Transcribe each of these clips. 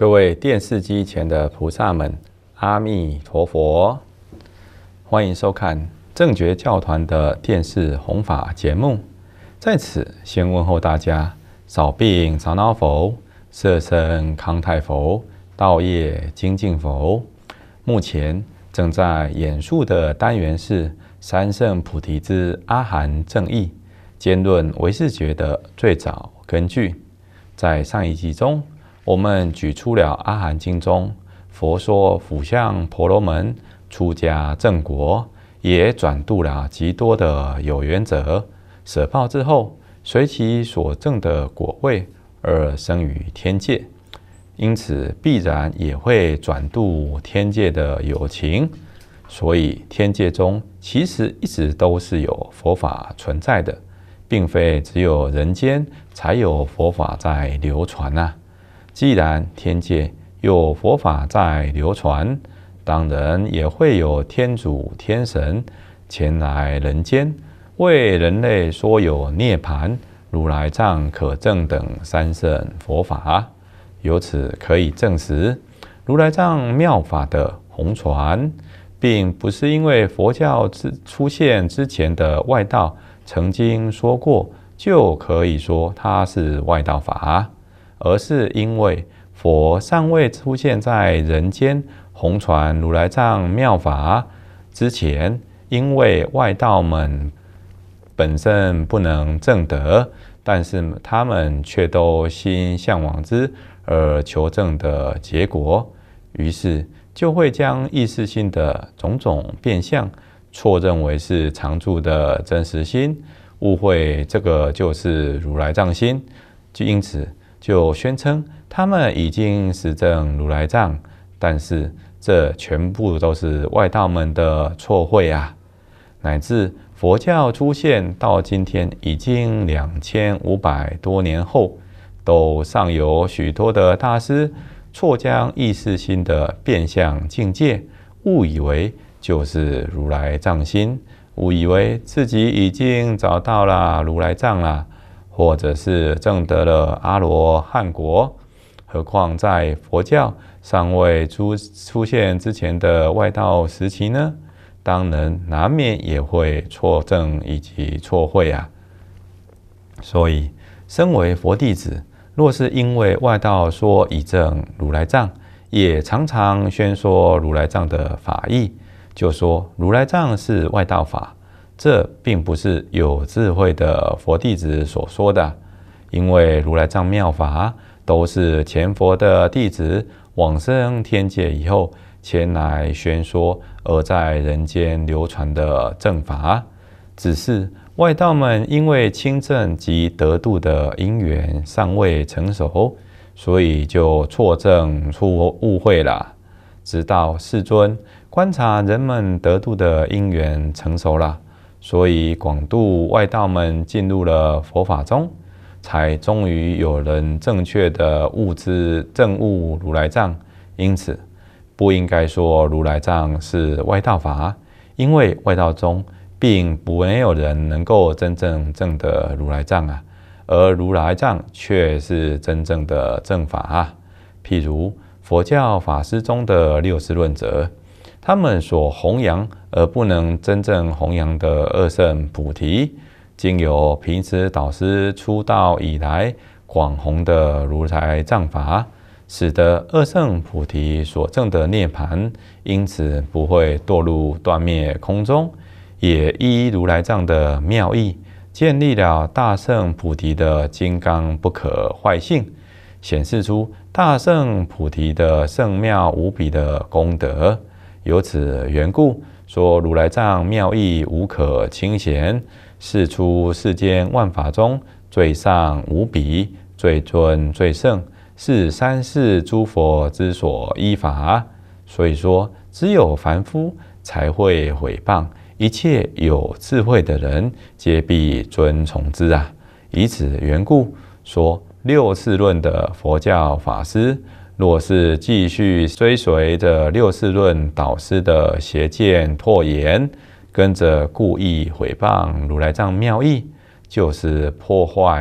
各位电视机前的菩萨们，阿弥陀佛！欢迎收看正觉教团的电视弘法节目。在此先问候大家：少病长恼否？色身康泰否？道业精进否？目前正在演述的单元是三圣菩提之阿含正义，兼论唯识觉的最早根据。在上一集中，我们举出了阿含经中佛说辅相婆罗门出家正果，也转度了极多的有缘者，舍报之后，随其所证的果位而生于天界，因此必然也会转度天界的有情。所以天界中其实一直都是有佛法存在的，并非只有人间才有佛法在流传啊。既然天界有佛法在流传，当然也会有天主天神前来人间，为人类说有涅槃、如来藏可证等三圣佛法。由此可以证实，如来藏妙法的弘传，并不是因为佛教出现之前的外道曾经说过，就可以说它是外道法，而是因为佛尚未出现在人间弘传如来藏妙法之前，因为外道们本身不能证得，但是他们却都心向往之而求证的结果，于是就会将意识心的种种变相错认为是常住的真实心，误会这个就是如来藏心，就因此就宣称他们已经实证如来藏，但是这全部都是外道们的错会啊！乃至佛教出现到今天已经2500多年后，都尚有许多的大师错将意识心的变相境界误以为就是如来藏心，误以为自己已经找到了如来藏了，或者是证得了阿罗汉果。何况在佛教尚未出现之前的外道时期呢？当然难免也会错证以及错会啊。所以身为佛弟子，若是因为外道说已证如来藏，也常常宣说如来藏的法义，就说如来藏是外道法，这并不是有智慧的佛弟子所说的，因为如来藏妙法都是前佛的弟子往生天界以后前来宣说，而在人间流传的正法。只是外道们因为亲证及得度的因缘尚未成熟，所以就错证误会了。直到世尊观察人们得度的因缘成熟了，所以广度外道们进入了佛法中，才终于有人正确的证悟如来藏。因此不应该说如来藏是外道法，因为外道中并没有人能够真正证得如来藏啊，而如来藏却是真正的正法啊。譬如佛教法师中的六世论者，他们所弘扬而不能真正弘扬的二圣菩提，经由平时导师出道以来广弘的如来藏法，使得二圣菩提所证的涅槃因此不会堕入断灭空中，也依如来藏的妙义建立了大圣菩提的金刚不可坏性，显示出大圣菩提的圣妙无比的功德。由此缘故，说如来藏妙义无可轻显，是出世间万法中最上无比、最尊最圣，是三世诸佛之所依法。所以说，只有凡夫才会毁谤，一切有智慧的人皆必遵从之啊。以此缘故，说六世论的佛教法师，若是继续追随着六世论导师的邪见拓言，跟着故意毁谤如来藏妙义，就是破坏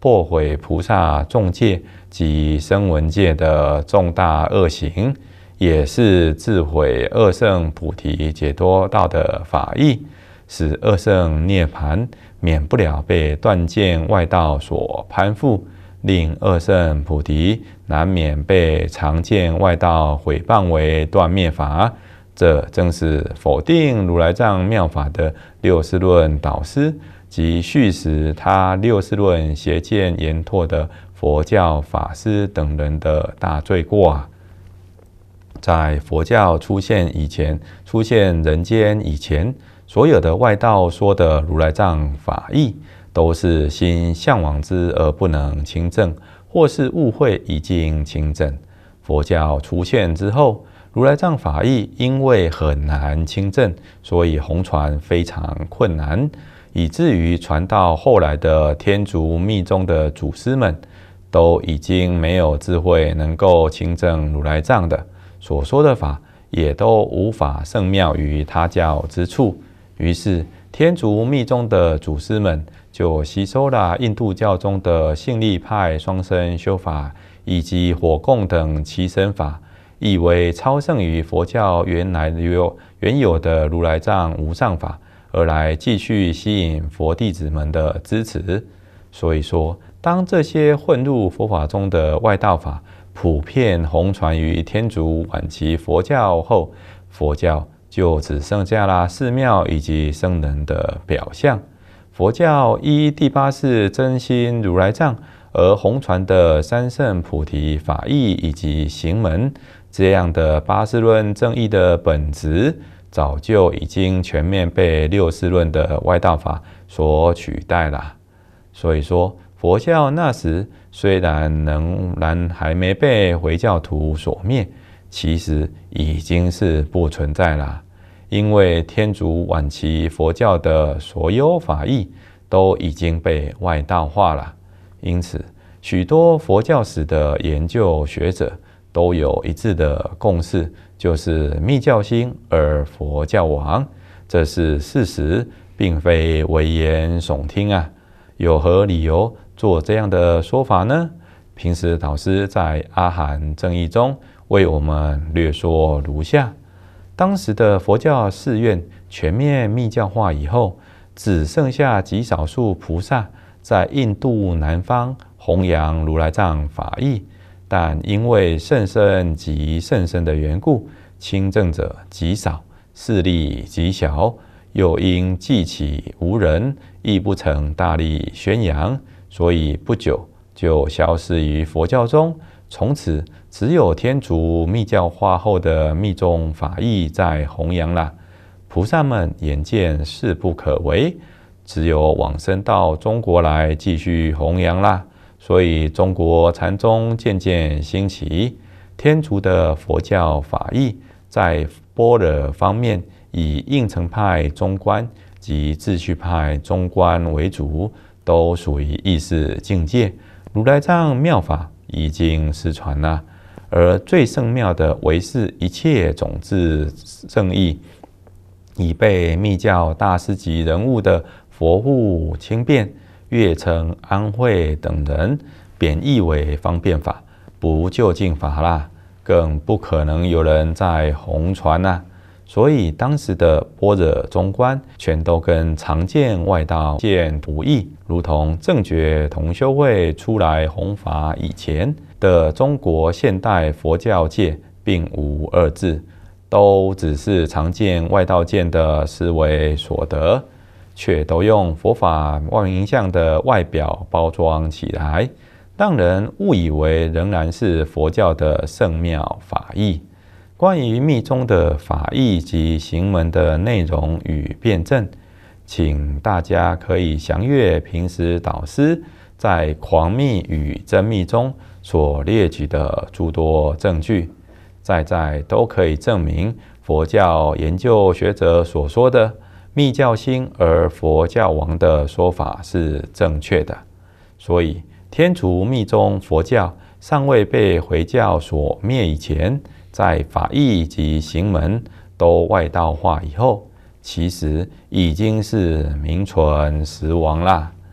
破毁菩萨众戒及声闻戒的重大恶行，也是自毁二圣菩提解脱道的法义，使二圣涅槃免不了被断见外道所攀附，令二圣菩提难免被常见外道毁谤为断灭法。这正是否定如来藏妙法的六世论导师及续使他六世论邪见言拓的佛教法师等人的大罪过啊！在佛教出现以前，出现人间以前，所有的外道说的如来藏法义，都是心向往之而不能亲证，或是误会已经亲证。佛教出现之后，如来藏法义因为很难亲证，所以弘传非常困难，以至于传到后来的天竺密宗的祖师们，都已经没有智慧能够亲证如来藏的，所说的法也都无法胜妙于他教之处。于是天竺密宗的祖师们就吸收了印度教中的性力派双生修法以及火供等奇神法，以为超胜于佛教原有的如来藏无上法，而来继续吸引佛弟子们的支持。所以说，当这些混入佛法中的外道法普遍弘传于天竺晚期佛教后，佛教就只剩下了寺庙以及僧人的表象。佛教依第八世真心如来藏而弘传的三圣菩提法义以及行门，这样的八世论正义的本质，早就已经全面被六世论的外道法所取代了。所以说，佛教那时虽然仍然还没被回教徒所灭，其实已经是不存在了。因为天竺晚期佛教的所有法义都已经被外道化了，因此许多佛教史的研究学者都有一致的共识，就是密教兴而佛教亡，这是事实，并非危言耸听啊！有何理由做这样的说法呢？平时导师在阿含正义中为我们略说如下：当时的佛教寺院全面密教化以后，只剩下极少数菩萨在印度南方弘扬如来藏法义，但因为甚深及甚深的缘故，亲证者极少，势力极小，又因记起无人，亦不曾大力宣扬，所以不久就消失于佛教中。从此只有天竺密教化后的密宗法义在弘扬了。菩萨们眼见势不可为，只有往生到中国来继续弘扬啦。所以中国禅宗渐渐兴起，天竺的佛教法义在般若方面以应成派中观及秩序派中观为主，都属于意识境界。如来藏妙法已经失传了，而最圣妙的唯是一切种子正义，已被密教大师级人物的佛护轻便、月称安慧等人贬义为方便法，不究竟法啦，更不可能有人在弘传啦。所以当时的般若中观全都跟常见外道见无异，如同正觉同修会出来弘法以前的中国现代佛教界并无二致，都只是常见外道见的思维所得，却都用佛法外形象的外表包装起来，让人误以为仍然是佛教的圣妙法义。关于密宗的法义及行门的内容与辩证，请大家可以详阅平时导师在《狂密与真密》中所列举的诸多证据，在都可以证明佛教研究学者所说的密教兴而佛教亡的说法是正确的。所以天竺密宗佛教尚未被回教所灭以前，在法义及行门都外道化以后，其实已经是名存实亡啦。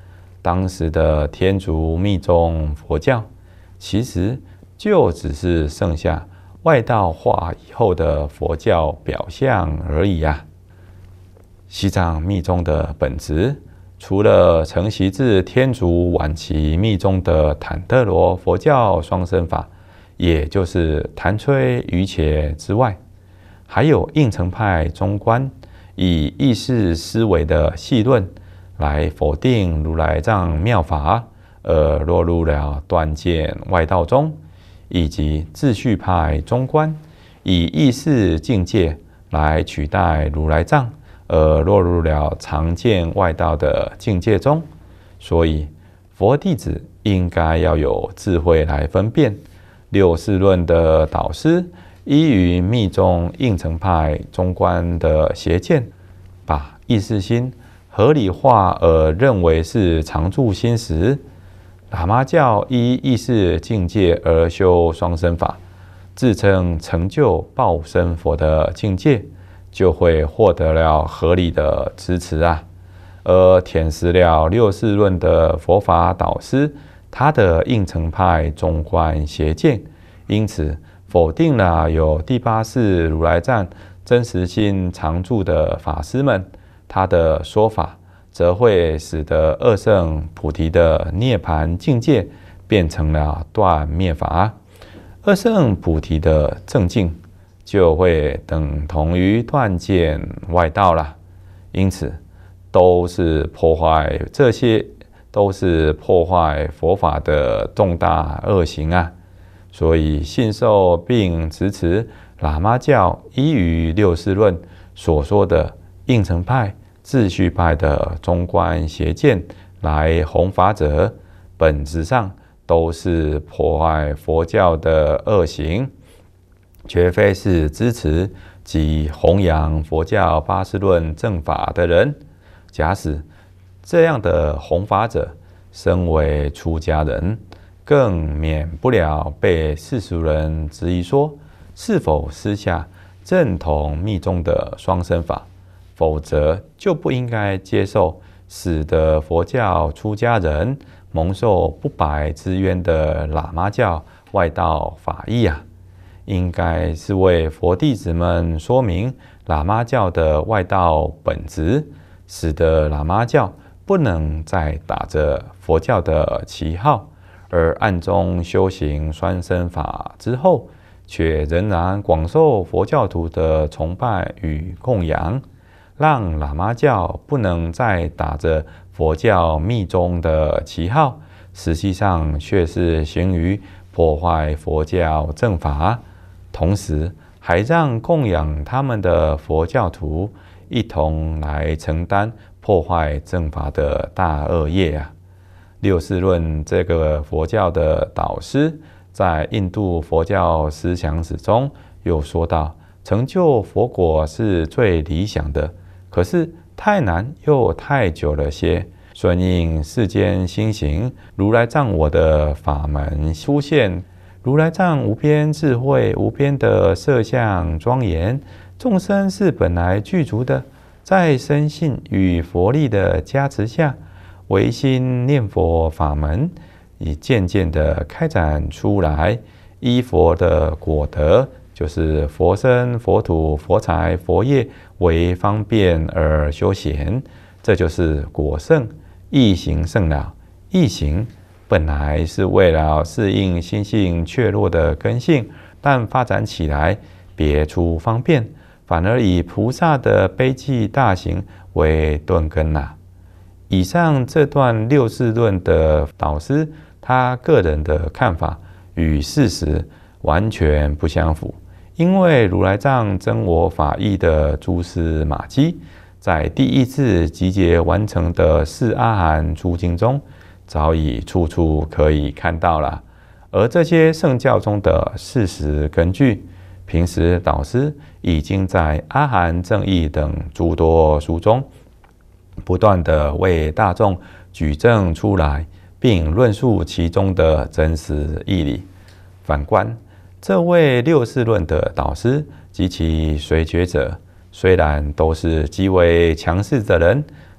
当时的天竺密宗佛教，其实就只是剩下外道化以后的佛教表象而已啊。西藏密宗的本质，除了承袭自天竺晚期密宗的坦特罗佛教双生法，也就是谭崔瑜伽之外，还有应成派中观以意识思维的细论来否定如来藏妙法，而落入了断见外道中，以及秩序派中观以意识境界来取代如来藏，而落入了常见外道的境界中。所以佛弟子应该要有智慧来分辨六世论的导师依于密宗应成派中观的邪见，把意识心合理化而认为是常住心时，喇嘛教依意识境界而修双生法，自称成就报身佛的境界，就会获得了合理的支持啊。而舔食了六世论的佛法导师，他的应成派中观邪见，因此否定了有第八世如来藏真实性常住的法师们，他的说法则会使得二圣菩提的涅槃境界变成了断灭法，二圣菩提的正境就会等同于断见外道了。因此这些都是破坏佛法的重大恶行啊。所以信受并支持喇嘛教依于六世论所说的应成派、秩序派的中观邪见来弘法者，本质上都是破坏佛教的恶行，绝非是支持及弘扬佛教八识论正法的人。假使这样的弘法者身为出家人，更免不了被世俗人质疑说是否私下认同密宗的双生法，否则就不应该接受使得佛教出家人蒙受不白之冤的喇嘛教外道法义啊。应该是为佛弟子们说明喇嘛教的外道本质，使得喇嘛教不能再打着佛教的旗号，而暗中修行双生法之后，却仍然广受佛教徒的崇拜与供养，让喇嘛教不能再打着佛教密宗的旗号，实际上却是行于破坏佛教正法，同时还让供养他们的佛教徒一同来承担破坏正法的大恶业啊。六世论这个佛教的导师，在印度佛教思想史中又说到，成就佛果是最理想的，可是太难又太久了些。顺应世间心行，如来藏我的法门出现，如来藏无边智慧，无边的色相庄严，众生是本来具足的，在深信与佛力的加持下，唯心念佛法门已渐渐的开展出来，依佛的果德，就是佛身、佛土、佛财、佛业为方便而修贤，这就是果圣，易行圣了。易行本来是为了适应心性怯弱的根性，但发展起来别出方便，反而以菩萨的悲济大行为顿根啦。以上这段六世论的导师，他个人的看法与事实完全不相符，因为如来藏真我法义的蛛丝马迹，在第一次集结完成的四阿含诸经中，早已处处可以看到了。而这些圣教中的事实根据，平时导师已经在阿含正义等诸多书中不断地为大众举证出来，并论述其中的真实义理。反观这位六世论的导师及其随觉者，虽然都是极为强势的人，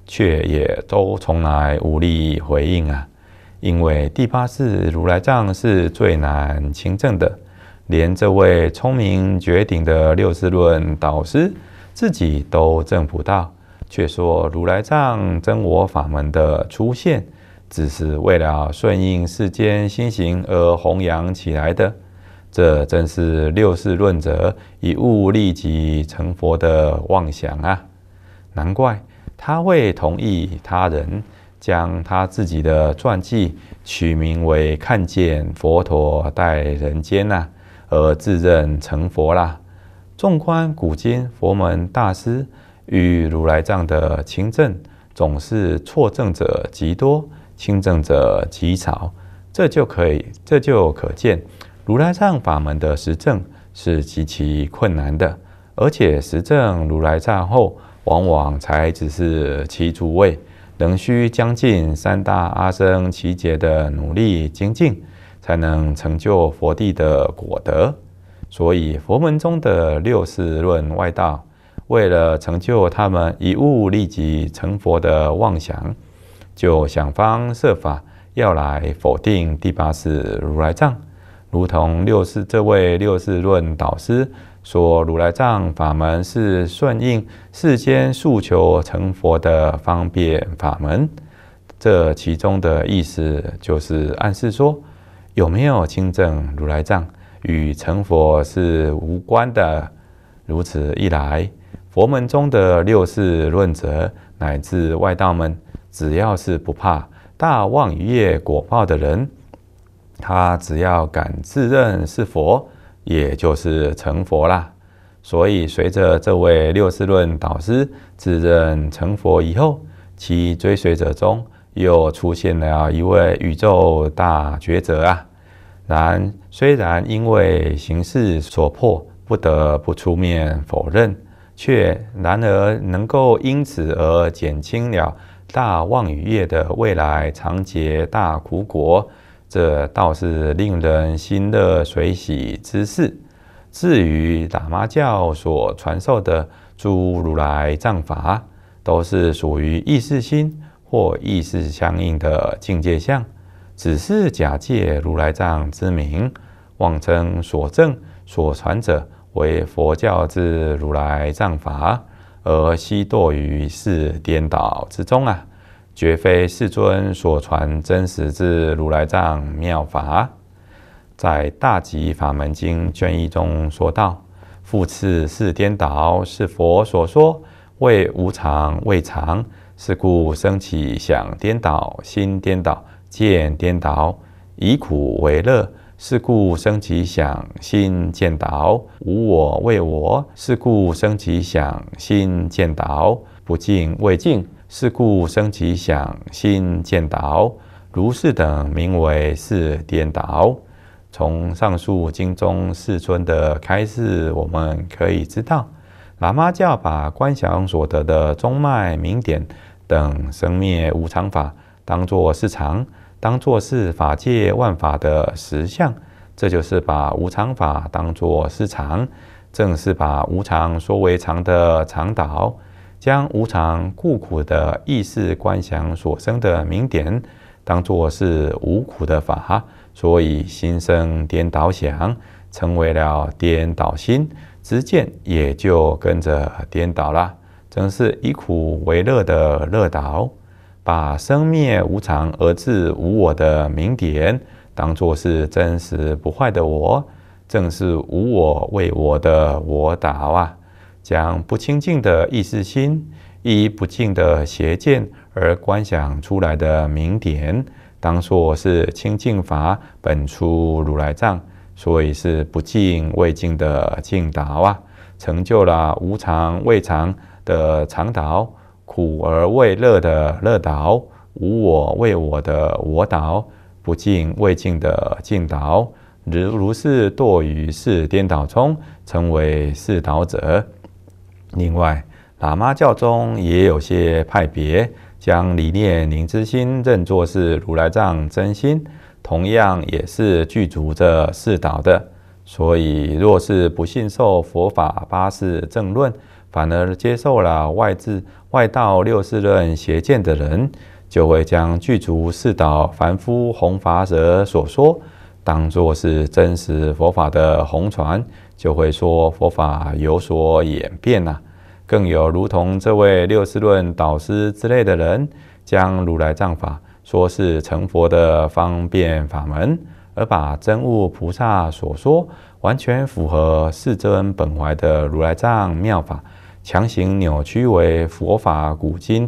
却也都从来无力回应啊。因为第八世如来藏是最难亲证的，连这位聪明绝顶的六世论导师自己都证不到，却说如来藏真我法门的出现，只是为了顺应世间心行而弘扬起来的。这正是六世论者以物立即成佛的妄想啊！难怪他会同意他人将他自己的传记取名为“看见佛陀在人间”而自认成佛啦。纵观古今佛门大师与如来藏的亲证，总是错证者极多，亲证者极少。这就可见，如来藏法门的实证是极其困难的，而且实证如来藏后，往往才只是其主位，仍需将近三大阿僧祇劫的努力精进，才能成就佛地的果德。所以佛门中的六世论外道，为了成就他们以物立即成佛的妄想，就想方设法要来否定第八世如来藏。如同这位六世论导师说，如来藏法门是顺应世间诉求成佛的方便法门。这其中的意思就是暗示说，有没有亲证如来藏与成佛是无关的。如此一来，佛门中的六世论者乃至外道们，只要是不怕大妄语业果报的人，他只要敢自认是佛，也就是成佛啦。所以随着这位六世论导师自认成佛以后，其追随者中又出现了一位宇宙大觉者啊。虽然因为形势所迫，不得不出面否认，然而能够因此而减轻了大妄语业的未来长劫大苦果，这倒是令人心乐随喜之事。至于喇嘛教所传授的诸如来藏法，都是属于意识心或意识相应的境界相，只是假借如来藏之名，妄称所证所传者为佛教之如来藏法，而悉堕于是颠倒之中啊！绝非世尊所传真实之如来藏妙法。在《大集法门经》卷一中说道：“复次是颠倒，是佛所说，为无常为常，是故生起想颠倒、心颠倒、见颠倒，以苦为乐，是故生起想心见倒；无我为我，是故生起想心见倒；不净为净，是故生起想心见倒。如是等名为是颠倒。”从上述经中世尊的开示，我们可以知道，喇嘛教把观想所得的中脉明点等生灭无常法当作是常，当作是法界万法的实相，这就是把无常法当作是常，正是把无常说为常的常导，将无常故苦的意识观想所生的明点当作是无苦的法，所以心生颠倒想，成为了颠倒心，知见也就跟着颠倒了，正是以苦为乐的乐导，把生灭无常而自无我的明点当作是真实不坏的我，正是无我为我的我导啊！将不清净的意识心，依不净的邪见而观想出来的明点，当作是清净法本出如来藏，所以是不净未净的净导啊！成就了无常未常的常导，苦而为乐的乐导，无我为我的我导，不净未净的净导，如是堕于是颠倒中，成为是导者。另外，喇嘛教中也有些派别将离念凝之心认作是如来藏真心，同样也是具足这四导的。所以，若是不信受佛法八识正论， 反而接受了外道六世论邪见的人，就会将具足四道凡夫弘法者所说当作是真实佛法的弘传，就会说佛法有所演变更有如同这位六世论导师之类的人，将如来藏法说是成佛的方便法门，而把真悟菩萨所说完全符合世尊本怀的如来藏妙法，强行扭曲为佛法古今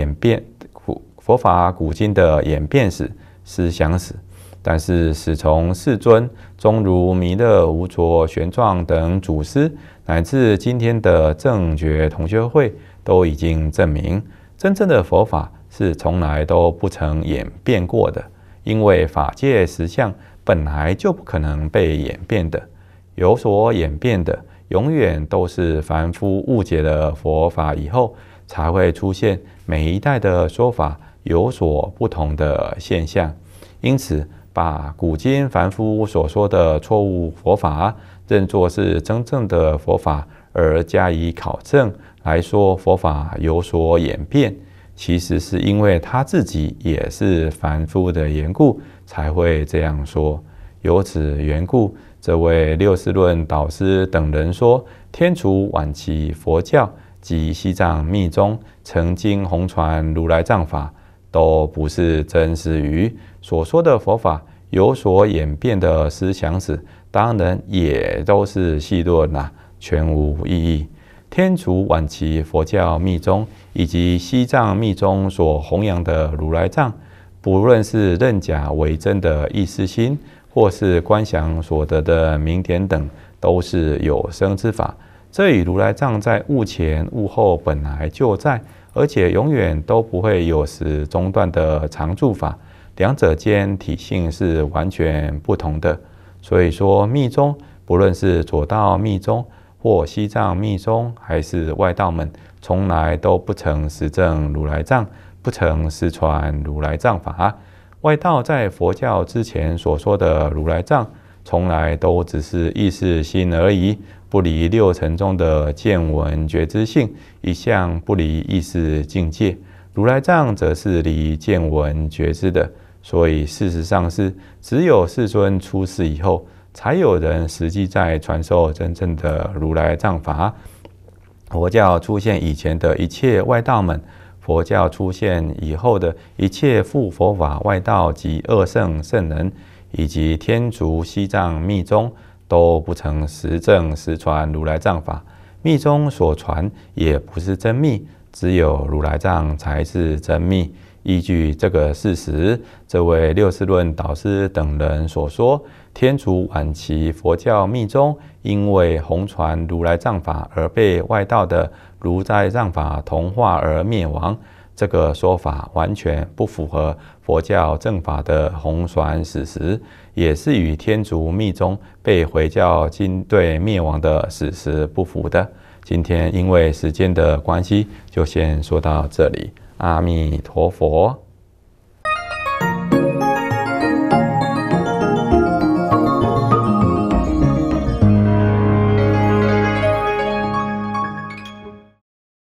的演变史、思想史。但是始从世尊，终如弥勒、无着、玄奘等祖师，乃至今天的正觉同学会，都已经证明，真正的佛法是从来都不曾演变过的，因为法界实相本来就不可能被演变的，有所演变的，永远都是凡夫误解了佛法以后，才会出现每一代的说法有所不同的现象。因此，把古今凡夫所说的错误佛法认作是真正的佛法，而加以考证来说佛法有所演变，其实是因为他自己也是凡夫的缘故，才会这样说。由此缘故，这位六世论导师等人说，天竺晚期佛教及西藏密宗曾经弘传如来藏法，都不是真实于所说的佛法有所演变的思想史，当然也都是戏论全无意义。天竺晚期佛教密宗以及西藏密宗所弘扬的如来藏，不论是认假为真的意识心，或是观想所得的明点等，都是有生之法。这与如来藏在悟前悟后本来就在，而且永远都不会有时中断的常住法，两者间体性是完全不同的。所以说密宗，不论是左道密宗或西藏密宗，还是外道们，从来都不曾实证如来藏，不曾实传如来藏法。外道在佛教之前所说的如来藏，从来都只是意识心而已，不离六尘中的见闻觉知性，一向不离意识境界。如来藏则是离见闻觉知的，所以事实上是只有世尊出世以后，才有人实际在传授真正的如来藏法。佛教出现以前的一切外道们，佛教出现以后的一切附佛法外道及二圣圣人，以及天竺、西藏密宗，都不曾实证实传如来藏法。密宗所传也不是真密，只有如来藏才是真密。依据这个事实，这位六世论导师等人所说，天竺晚期佛教密宗因为弘传如来藏法而被外道的如来藏法同化而灭亡，这个说法完全不符合佛教正法的弘传史实，也是与天竺密宗被回教军队灭亡的史实不符的。今天因为时间的关系，就先说到这里。阿弥陀佛。